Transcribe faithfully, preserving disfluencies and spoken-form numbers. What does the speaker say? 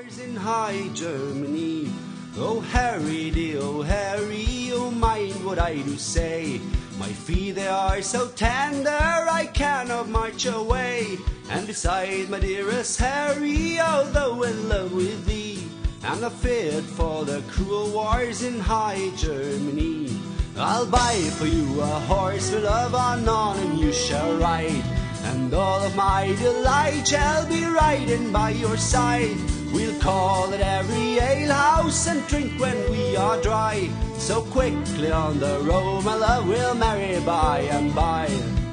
Wars in high Germany. Oh Harry, dear, oh Harry, oh mind what I do say. My feet they are so tender I cannot march away. And beside my dearest Harry, although in love with thee, I'm not fit for the cruel wars in high Germany. I'll buy for you a horse with love on on and you shall ride, and all of my delight shall be riding by your side. We'll call at every alehouse and drink when we are dry. So quickly on the road, my love, we'll marry by and by.